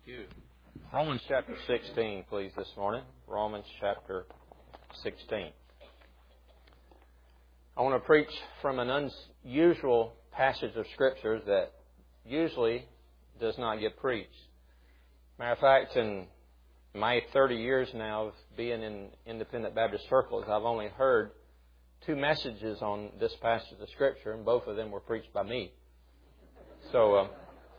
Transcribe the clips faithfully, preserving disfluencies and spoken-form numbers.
you. Romans chapter sixteen, please, this morning. Romans chapter sixteen. I want to preach from an unusual passage of Scripture that usually does not get preached. Matter of fact, in my thirty years now of being in independent Baptist circles, I've only heard two messages on this passage of Scripture, and both of them were preached by me. So, uh,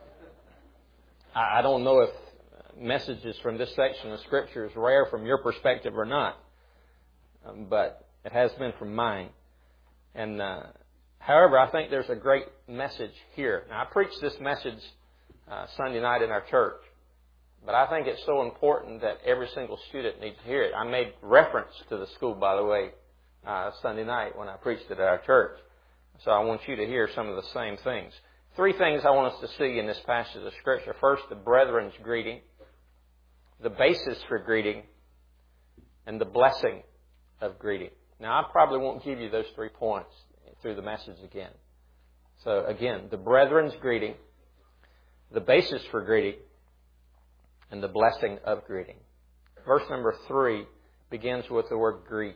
I don't know if messages from this section of Scripture is rare from your perspective or not, um, but it has been from mine. And uh, however, I think there's a great message here. Now, I preached this message uh, Sunday night in our church, but I think it's so important that every single student needs to hear it. I made reference to the school, by the way, uh, Sunday night when I preached it at our church. So I want you to hear some of the same things. Three things I want us to see in this passage of Scripture. First, the brethren's greeting, the basis for greeting, and the blessing of greeting. Now, I probably won't give you those three points through the message again. So, again, the brethren's greeting, the basis for greeting, and the blessing of greeting. Verse number three begins with the word greet.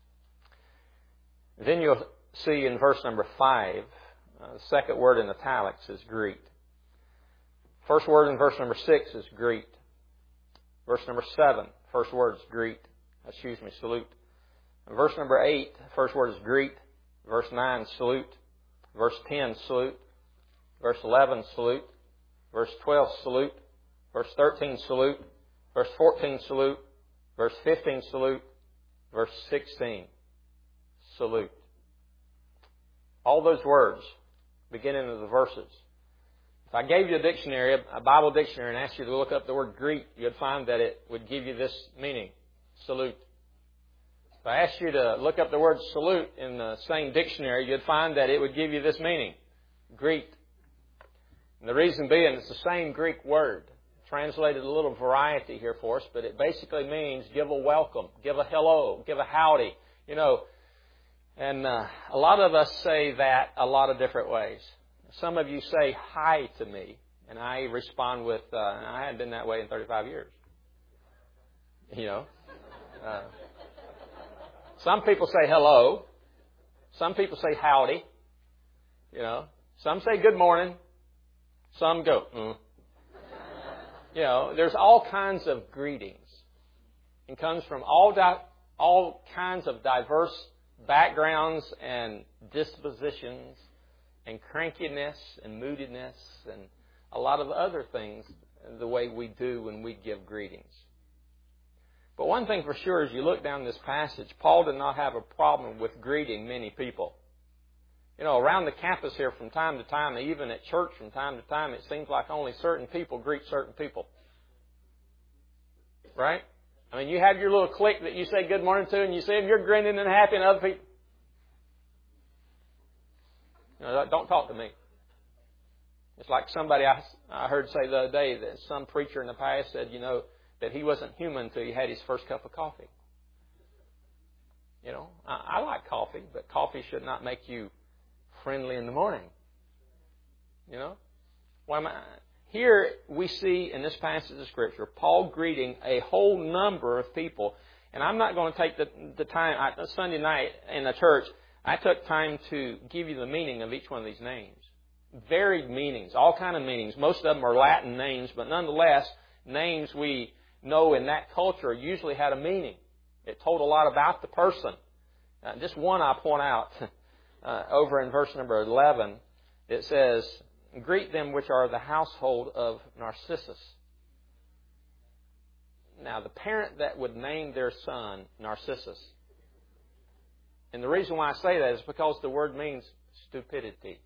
Then you'll see in verse number five, Uh, the second word in italics is greet. First word in verse number six is greet. Verse number seven, first word is greet. Excuse me, salute. Verse number eight, first word is greet. Verse nine, salute. Verse ten, salute. Verse eleven, salute. Verse twelve, salute. Verse thirteen, salute. Verse fourteen, salute. Verse fifteen, salute. Verse sixteen, salute. All those words beginning of the verses. If I gave you a dictionary, a Bible dictionary, and asked you to look up the word greet, you'd find that it would give you this meaning, salute. If I asked you to look up the word salute in the same dictionary, you'd find that it would give you this meaning, greet. And the reason being, it's the same Greek word. Translated a little variety here for us, but it basically means give a welcome, give a hello, give a howdy, you know. And uh, a lot of us say that a lot of different ways. Some of you say hi to me, and I respond with, uh, I haven't been that way in thirty-five years. You know. Uh, some people say hello. Some people say howdy. You know. Some say good morning. Some go, mm. You know, there's all kinds of greetings. It comes from all di- all kinds of diverse backgrounds and dispositions and crankiness and moodiness and a lot of other things the way we do when we give greetings. But one thing for sure, as you look down this passage, Paul did not have a problem with greeting many people. You know, around the campus here from time to time, even at church from time to time, it seems like only certain people greet certain people. Right? I mean, you have your little clique that you say good morning to, and you see them, you're grinning and happy, and other people, you know, don't talk to me. It's like somebody I, I heard say the other day that some preacher in the past said, you know, that he wasn't human until he had his first cup of coffee. You know, I, I like coffee, but coffee should not make you friendly in the morning. You know? Why am I... Here we see in this passage of Scripture, Paul greeting a whole number of people. And I'm not going to take the, the time, I, Sunday night in the church, I took time to give you the meaning of each one of these names. Varied meanings, all kind of meanings. Most of them are Latin names, but nonetheless, names we know in that culture usually had a meaning. It told a lot about the person. Uh, just one I'll point out uh, over in verse number eleven. It says, greet them which are the household of Narcissus. Now, the parent that would name their son Narcissus, and the reason why I say that is because the word means stupidity.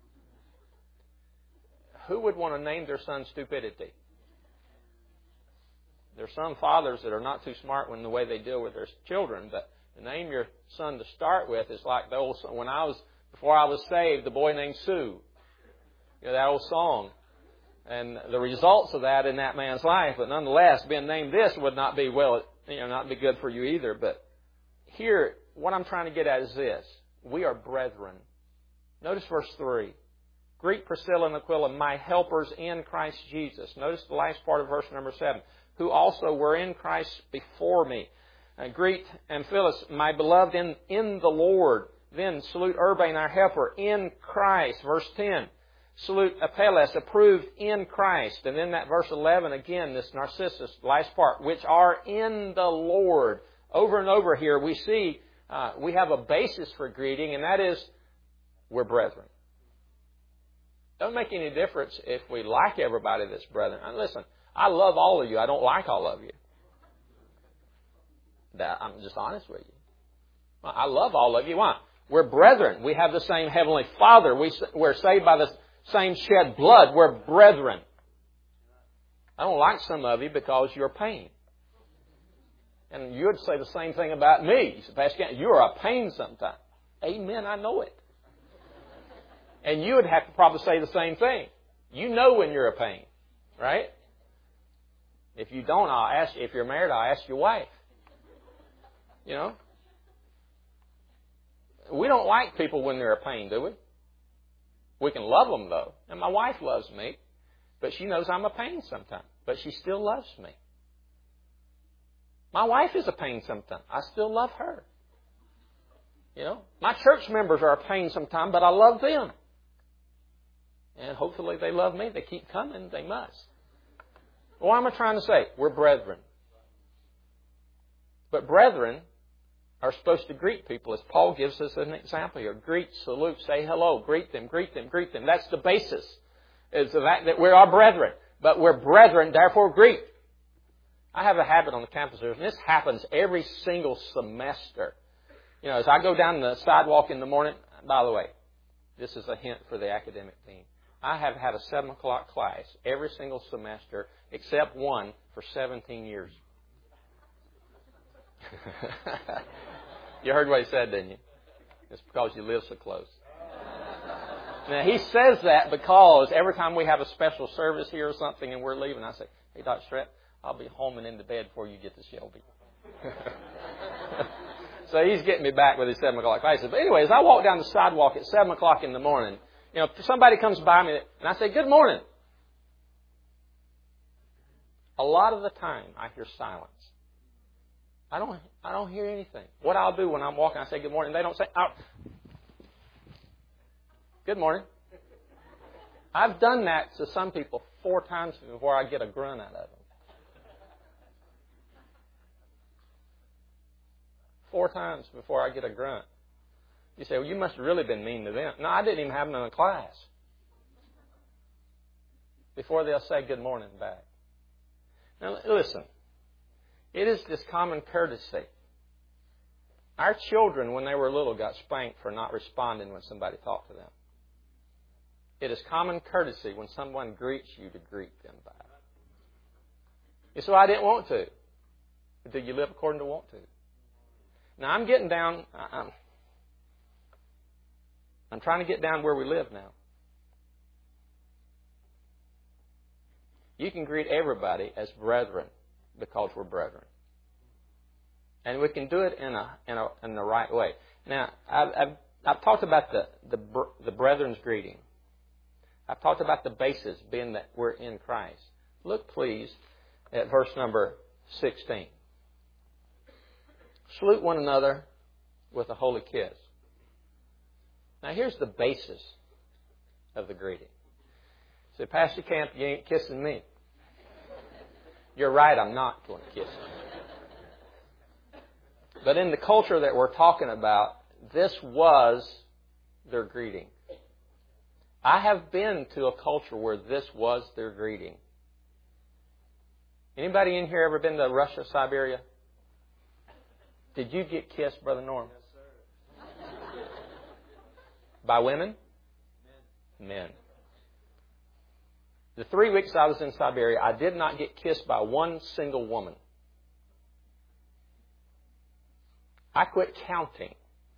Who would want to name their son stupidity? There are some fathers that are not too smart in the way they deal with their children, but to name your son to start with is like the old, when I was, before I was saved, the boy named Sue. You know, that old song. And the results of that in that man's life, but nonetheless, being named this would not be, well, you know, not be good for you either. But here, what I'm trying to get at is this. We are brethren. Notice verse three. Greet Priscilla and Aquila, my helpers in Christ Jesus. Notice the last part of verse number seven. Who also were in Christ before me. Uh, greet Amphilas, my beloved in, in the Lord. Then salute Urbain, our helper, in Christ. Verse ten. Salute Apelles, approved in Christ. And then that verse eleven, again, this Narcissus, last part, which are in the Lord. Over and over here, we see uh, we have a basis for greeting, and that is, we're brethren. Don't make any difference if we like everybody that's brethren. And listen, I love all of you. I don't like all of you. That, I'm just honest with you. I love all of you. Why? We're brethren. We have the same Heavenly Father. We, we're saved by the same shed blood. We're brethren. I don't like some of you because you're a pain. And you would say the same thing about me. You say, Pastor Kent, you're a pain sometimes. Amen, I know it. And you would have to probably say the same thing. You know when you're a pain, right? If you don't, I'll ask you. If you're married, I'll ask your wife. You know? We don't like people when they're a pain, do we? We can love them, though. And my wife loves me, but she knows I'm a pain sometimes. But she still loves me. My wife is a pain sometimes. I still love her. You know? My church members are a pain sometimes, but I love them. And hopefully they love me. They keep coming. They must. What am I trying to say? We're brethren. But brethren are supposed to greet people, as Paul gives us an example here. Greet, salute, say hello, greet them, greet them, greet them. That's the basis, is the fact that we are brethren. But we're brethren, therefore greet. I have a habit on the campus, and this happens every single semester. You know, as I go down the sidewalk in the morning, by the way, this is a hint for the academic team. I have had a seven o'clock class every single semester, except one, for seventeen years. You heard what he said, didn't you? It's because you live so close. Now, he says that because every time we have a special service here or something and we're leaving, I say, hey, Doctor Stratton, I'll be home and into bed before you get to Shelby. So he's getting me back with his seven o'clock classes. But anyways, I walk down the sidewalk at seven o'clock in the morning. You know, somebody comes by me and I say, good morning. A lot of the time, I hear silence. I don't I don't hear anything. What I'll do when I'm walking, I say good morning. They don't say, oh, good morning. I've done that to some people four times before I get a grunt out of them. Four times before I get a grunt. You say, well, you must have really been mean to them. No, I didn't even have them in the class. Before they'll say good morning back. Now, listen. It is this common courtesy. Our children, when they were little, got spanked for not responding when somebody talked to them. It is common courtesy when someone greets you to greet them back. You say, well, I didn't want to. Do you live according to want to? Now, I'm getting down. I'm, I'm trying to get down where we live now. You can greet everybody as brethren because we're brethren. And we can do it in a in a in the right way. Now, I've I've, I've talked about the the the brethren's greeting. I've talked about the basis being that we're in Christ. Look, please, at verse number sixteen. Salute one another with a holy kiss. Now, here's the basis of the greeting. Say, Pastor Camp, you ain't kissing me. You're right, I'm not going to kiss you. But in the culture that we're talking about, this was their greeting. I have been to a culture where this was their greeting. Anybody in here ever been to Russia, Siberia? Did you get kissed, Brother Norm? Yes, sir. By women? Men. Men. The three weeks I was in Siberia, I did not get kissed by one single woman. I quit counting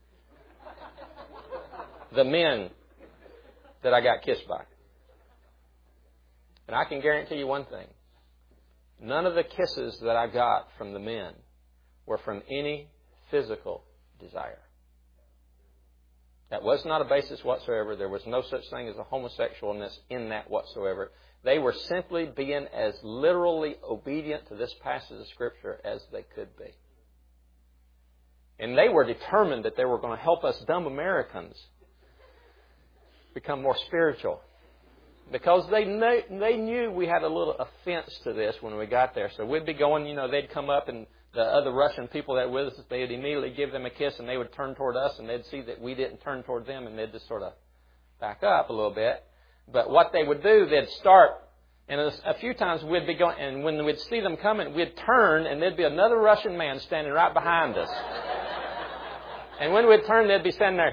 the men that I got kissed by. And I can guarantee you one thing. None of the kisses that I got from the men were from any physical desire. That was not a basis whatsoever. There was no such thing as a homosexualness in that whatsoever. They were simply being as literally obedient to this passage of Scripture as they could be. And they were determined that they were going to help us dumb Americans become more spiritual. Because they knew, they knew we had a little offense to this when we got there. So we'd be going, you know, they'd come up and the other Russian people that were with us, they'd immediately give them a kiss and they would turn toward us and they'd see that we didn't turn toward them and they'd just sort of back up a little bit. But what they would do, they'd start, and a few times we'd be going, and when we'd see them coming, we'd turn and there'd be another Russian man standing right behind us. And when we'd turn, they'd be standing there.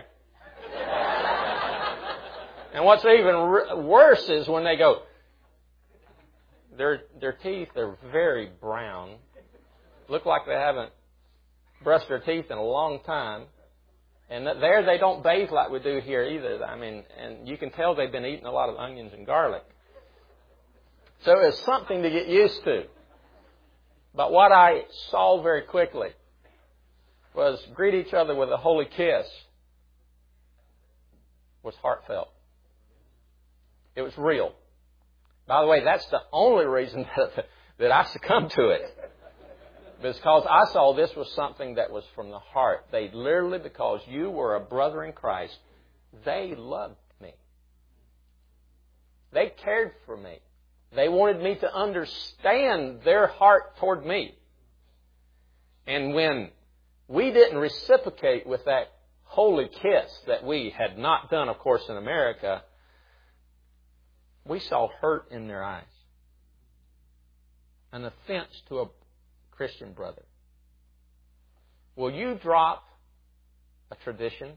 And what's even worse is when they go, their their teeth are very brown. Look like they haven't brushed their teeth in a long time. And there they don't bathe like we do here either. I mean, and you can tell they've been eating a lot of onions and garlic. So it's something to get used to. But what I saw very quickly was greet each other with a holy kiss was heartfelt. It was real. By the way, that's the only reason that, that I succumbed to it. Because I saw this was something that was from the heart. They literally, because you were a brother in Christ, they loved me. They cared for me. They wanted me to understand their heart toward me. And when we didn't reciprocate with that holy kiss that we had not done, of course, in America, we saw hurt in their eyes. An offense to a Christian brother. Will you drop a tradition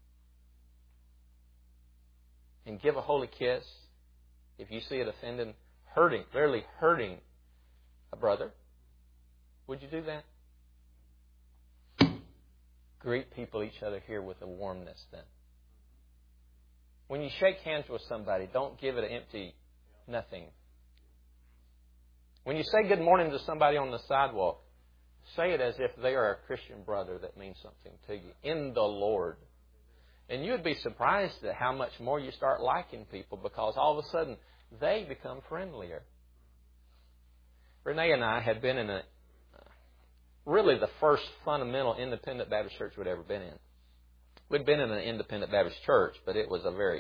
and give a holy kiss if you see it offending, hurting, literally hurting a brother? Would you do that? Greet people each other here with a warmness then. When you shake hands with somebody, don't give it an empty nothing. When you say good morning to somebody on the sidewalk, say it as if they are a Christian brother that means something to you in the Lord. And you'd be surprised at how much more you start liking people because all of a sudden they become friendlier. Renee and I had been in a really the first fundamental independent Baptist church we'd ever been in. We'd been in an independent Baptist church, but it was a very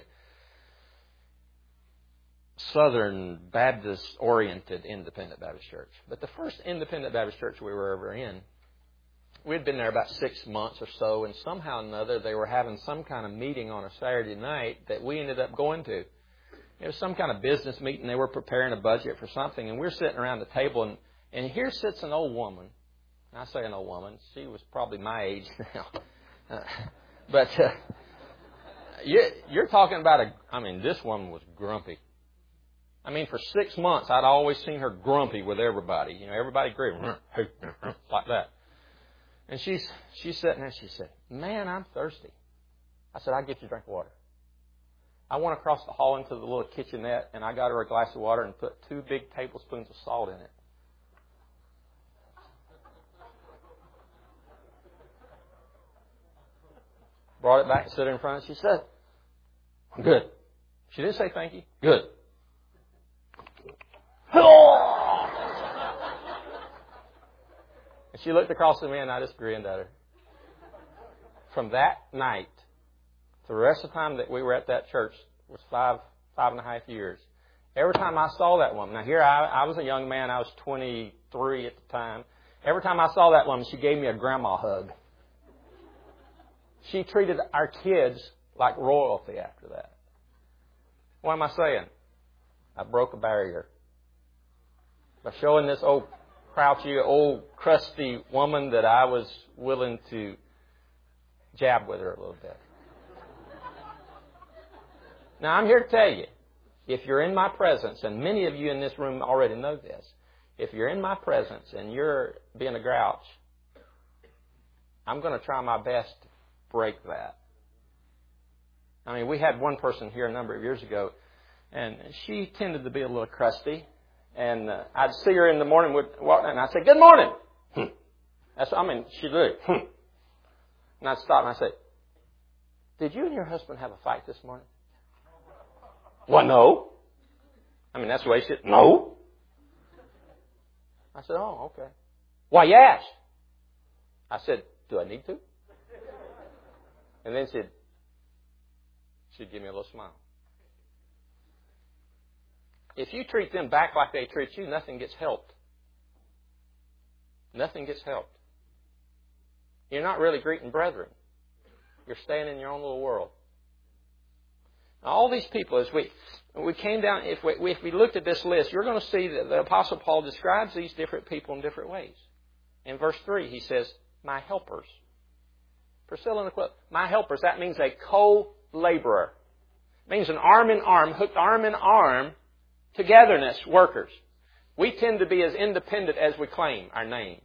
Southern Baptist-oriented independent Baptist church. But the first independent Baptist church we were ever in, we'd been there about six months or so, and somehow or another they were having some kind of meeting on a Saturday night that we ended up going to. It was some kind of business meeting. They were preparing a budget for something, and we're sitting around the table, and, and here sits an old woman. I say an old woman. She was probably my age now. Uh, But uh, you, you're talking about a, I mean, this woman was grumpy. I mean, for six months, I'd always seen her grumpy with everybody. You know, everybody agreed, like that. And she's, she's sitting there, she said, man, I'm thirsty. I said, I'll get you a drink of water. I went across the hall into the little kitchenette, and I got her a glass of water and put two big tablespoons of salt in it. Brought it back and stood in front of her. She said, good. She didn't say thank you. Good. And she looked across at me and I just grinned at her. From that night, to the rest of the time that we were at that church was five, five and a half years. Every time I saw that woman, now here I, I was a young man, I was twenty-three at the time. Every time I saw that woman, she gave me a grandma hug. She treated our kids like royalty after that. What am I saying? I broke a barrier. By showing this old crouchy, old crusty woman that I was willing to jab with her a little bit. Now I'm here to tell you, if you're in my presence, and many of you in this room already know this, if you're in my presence and you're being a grouch, I'm going to try my best to break that. I mean, we had one person here a number of years ago, and she tended to be a little crusty. And uh, I'd see her in the morning, would walk, and I'd say, "Good morning." Hmm. That's I mean, she'd do it. Hmm. And I'd stop and I'd say, did you and your husband have a fight this morning? Well, no. I mean, that's the way she said, no. I said, oh, okay. Why, you asked? I said, do I need to? And then she'd, she'd give me a little smile. If you treat them back like they treat you, nothing gets helped. Nothing gets helped. You're not really greeting brethren. You're staying in your own little world. Now, all these people, as we we came down, if we, if we looked at this list, you're going to see that the Apostle Paul describes these different people in different ways. In verse three, he says, my helpers. Priscilla and Aquila, my helpers. That means a co-laborer. It means an arm in arm, hooked arm in arm, togetherness workers. We tend to be as independent as we claim our name.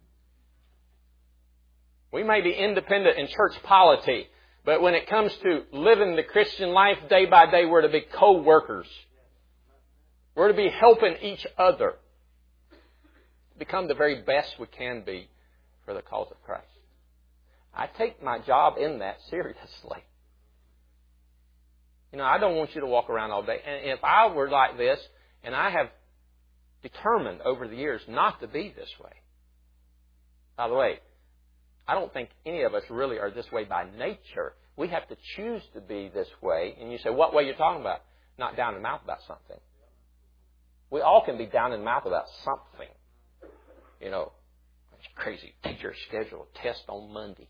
We may be independent in church polity, but when it comes to living the Christian life day by day, we're to be co-workers. We're to be helping each other become the very best we can be for the cause of Christ. I take my job in that seriously. You know, I don't want you to walk around all day. And if I were like this, and I have determined over the years not to be this way. By the way, I don't think any of us really are this way by nature. We have to choose to be this way. And you say, what way are you talking about? Not down in the mouth about something. We all can be down in the mouth about something. You know, it's crazy. Teacher scheduled a test on Monday.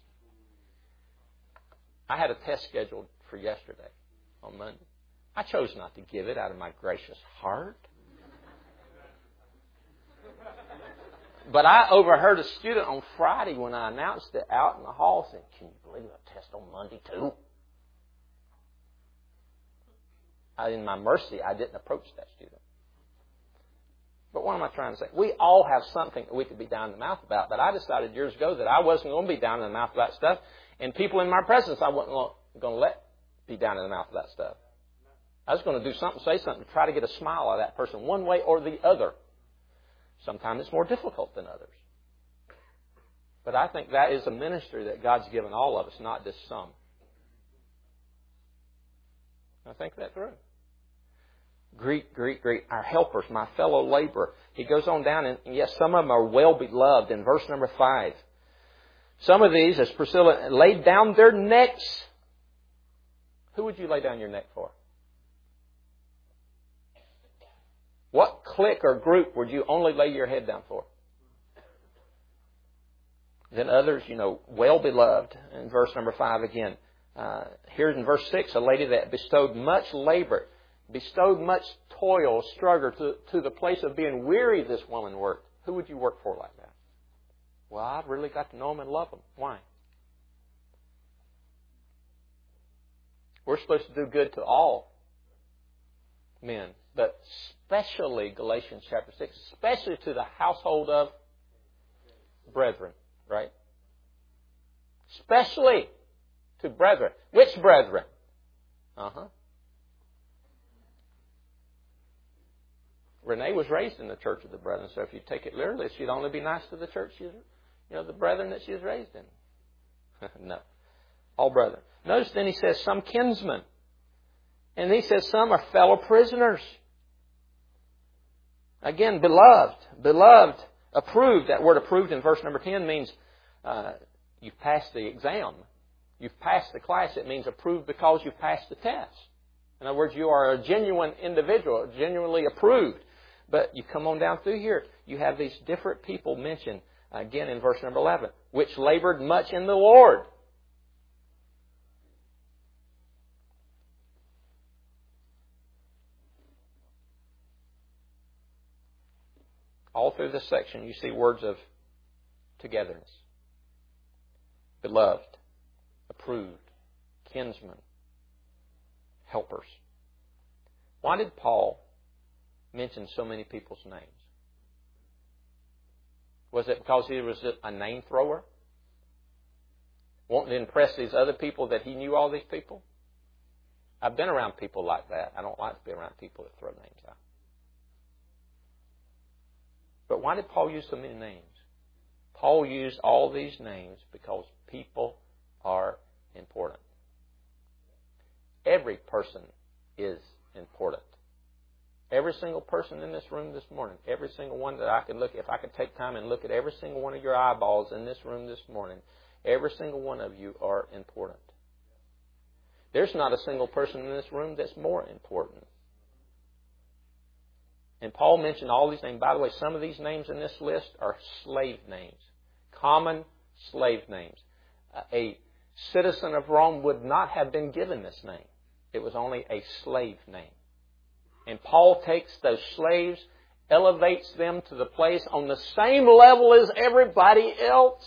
I had a test scheduled for yesterday on Monday. I chose not to give it out of my gracious heart. But I overheard a student on Friday when I announced it out in the hall saying, can you believe a test on Monday too? I, in my mercy, I didn't approach that student. But what am I trying to say? We all have something that we could be down in the mouth about. But I decided years ago that I wasn't going to be down in the mouth about stuff. And people in my presence I wasn't going to let be down in the mouth about stuff. I was going to do something, say something, to try to get a smile out of that person one way or the other. Sometimes it's more difficult than others. But I think that is a ministry that God's given all of us, not just some. I think that through. Greet, greet, greet our helpers, my fellow laborer. He goes on down, and yes, some of them are well beloved in verse number five. Some of these, as Priscilla laid down their necks. Who would you lay down your neck for? What clique or group would you only lay your head down for? Then others, you know, well beloved. In verse number five again. Uh, here in verse six, a lady that bestowed much labor, bestowed much toil, struggle to, to the place of being weary this woman worked. Who would you work for like that? Well, I've really got to know them and love them. Why? We're supposed to do good to all men, but especially, Galatians chapter six, especially to the household of brethren, right? Especially to brethren. Which brethren? Uh-huh. Renee was raised in the church of the brethren, so if you take it literally, she'd only be nice to the church, she's, you know, the brethren that she was raised in. No. All brethren. Notice then he says some kinsmen. And he says some are fellow prisoners. Again, beloved. Beloved. Approved. That word approved in verse number ten means uh, you've passed the exam. You've passed the class. It means approved because you've passed the test. In other words, you are a genuine individual, genuinely approved. But you come on down through here, you have these different people mentioned, again in verse number eleven, which labored much in the Lord. All through this section, you see words of togetherness. Beloved, approved, kinsmen, helpers. Why did Paul mention so many people's names? Was it because he was a name thrower? Wanting to impress these other people that he knew all these people? I've been around people like that. I don't like to be around people that throw names out. But why did Paul use so many names? Paul used all these names because people are important. Every person is important. Every single person in this room this morning, every single one that I could look at, if I could take time and look at every single one of your eyeballs in this room this morning, every single one of you are important. There's not a single person in this room that's more important. And Paul mentioned all these names. By the way, some of these names in this list are slave names. Common slave names. A citizen of Rome would not have been given this name. It was only a slave name. And Paul takes those slaves, elevates them to the place on the same level as everybody else.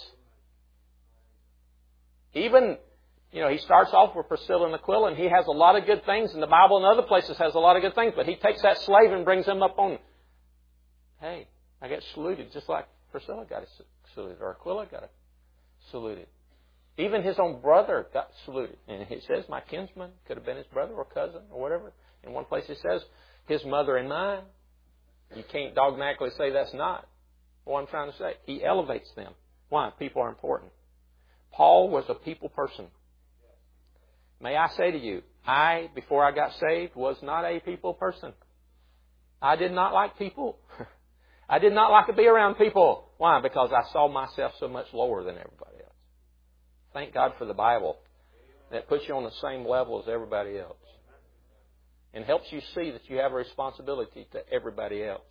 Even, you know, he starts off with Priscilla and Aquila, and he has a lot of good things, and the Bible in other places has a lot of good things, but he takes that slave and brings him up on, hey, I get saluted just like Priscilla got saluted, or Aquila got saluted. Even his own brother got saluted. And he says, my kinsman, could have been his brother or cousin or whatever. In one place he says, his mother and mine. You can't dogmatically say that's not what I'm trying to say. He elevates them. Why? People are important. Paul was a people person. May I say to you, I, before I got saved, was not a people person. I did not like people. I did not like to be around people. Why? Because I saw myself so much lower than everybody else. Thank God for the Bible that puts you on the same level as everybody else and helps you see that you have a responsibility to everybody else.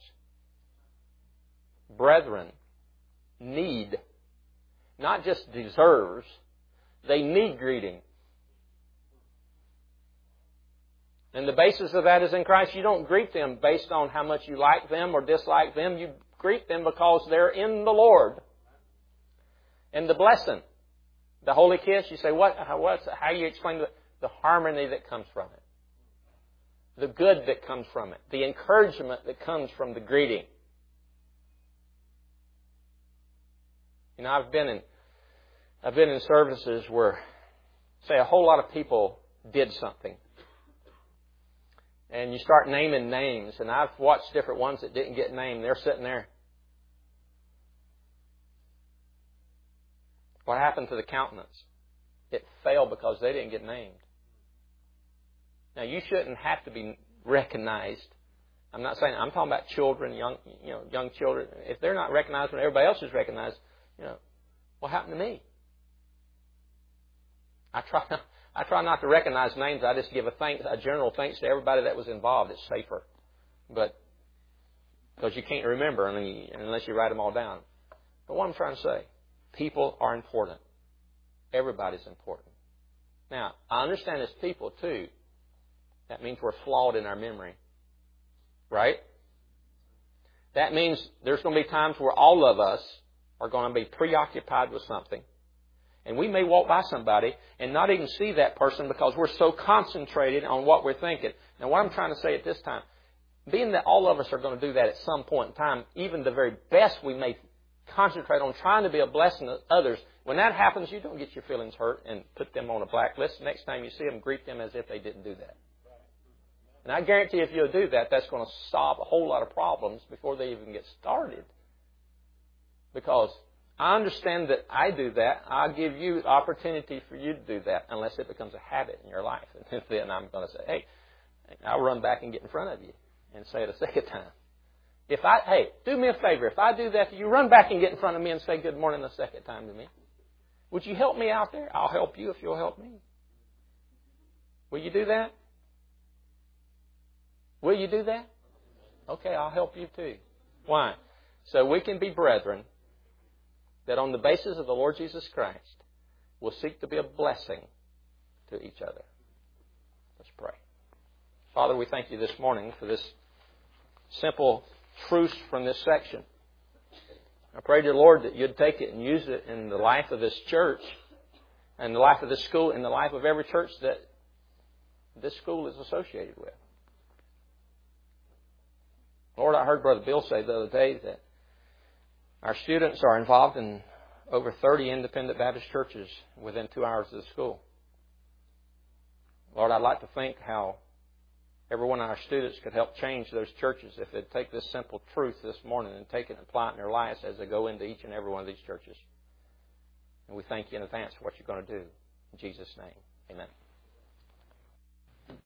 Brethren need, not just deserves, they need greeting. And the basis of that is in Christ. You don't greet them based on how much you like them or dislike them. You greet them because they're in the Lord. And the blessing, the holy kiss, you say, what? How, what's, how you explain the, the harmony that comes from it? The good that comes from it. The encouragement that comes from the greeting. You know, I've been in, I've been in services where, say, a whole lot of people did something. And you start naming names, and I've watched different ones that didn't get named. They're sitting there. What happened to the countenance? It failed because they didn't get named. Now, you shouldn't have to be recognized. I'm not saying, I'm talking about children, young, you know, young children. If they're not recognized when everybody else is recognized, you know, what happened to me? I try not, I try not to recognize names. I just give a thanks, a general thanks to everybody that was involved. It's safer. But, because you can't remember unless you write them all down. But what I'm trying to say, people are important. Everybody's important. Now, I understand as people too, that means we're flawed in our memory. Right? That means there's going to be times where all of us are going to be preoccupied with something. And we may walk by somebody and not even see that person because we're so concentrated on what we're thinking. Now, what I'm trying to say at this time, being that all of us are going to do that at some point in time, even the very best we may concentrate on trying to be a blessing to others, when that happens, you don't get your feelings hurt and put them on a blacklist. Next time you see them, greet them as if they didn't do that. And I guarantee if you'll do that, that's going to solve a whole lot of problems before they even get started. Because I understand that I do that. I'll give you opportunity for you to do that unless it becomes a habit in your life. And then I'm going to say, hey, I'll run back and get in front of you and say it a second time. If I, hey, do me a favor. If I do that, you run back and get in front of me and say good morning a second time to me. Would you help me out there? I'll help you if you'll help me. Will you do that? Will you do that? Okay, I'll help you too. Why? So we can be brethren that on the basis of the Lord Jesus Christ will seek to be a blessing to each other. Let's pray. Father, we thank you this morning for this simple truth from this section. I pray, dear Lord, that you'd take it and use it in the life of this church and the life of this school and the life of every church that this school is associated with. Lord, I heard Brother Bill say the other day that our students are involved in over thirty independent Baptist churches within two hours of the school. Lord, I'd like to think how every one of our students could help change those churches if they'd take this simple truth this morning and take it and apply it in their lives as they go into each and every one of these churches. And we thank you in advance for what you're going to do. In Jesus' name, amen.